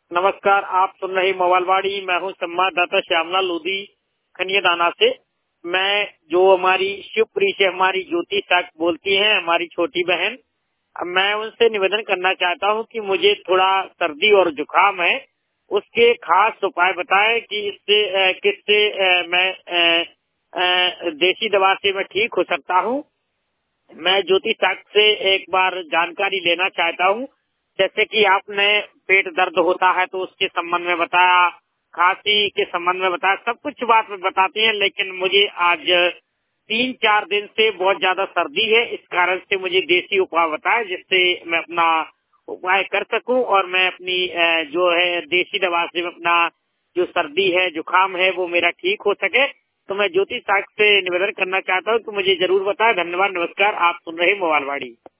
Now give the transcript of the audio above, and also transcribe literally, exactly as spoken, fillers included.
नमस्कार, आप सुन रहे मोबाइलवाड़ी। मैं हूँ संवाददाता श्यामलाल लोधी खनियादाना से। मैं जो हमारी शिवपुरी से हमारी ज्योति साख बोलती हैं, हमारी छोटी बहन, अब मैं उनसे निवेदन करना चाहता हूँ कि मुझे थोड़ा सर्दी और जुकाम है, उसके खास उपाय बताएं कि इससे अ, किससे अ, मैं अ, अ, देसी दवा से मैं ठीक हो सकता हूँ। मैं ज्योति साख से एक बार जानकारी लेना चाहता हूँ। जैसे कि आपने पेट दर्द होता है तो उसके संबंध में बताया, खांसी के संबंध में बताया, सब कुछ बात बताती हैं, लेकिन मुझे आज तीन चार दिन से बहुत ज्यादा सर्दी है। इस कारण से मुझे देसी उपाय बताए जिससे मैं अपना उपाय कर सकूं और मैं अपनी अ, जो है देसी दवा से मैं अपना जो सर्दी है, जुकाम है, वो मेरा ठीक हो सके। तो मैं ज्योति साख से निवेदन करना चाहता हूँ कि मुझे जरूर बताएं। धन्यवाद, नमस्कार। आप सुन रहे मोबाइलवाड़ी।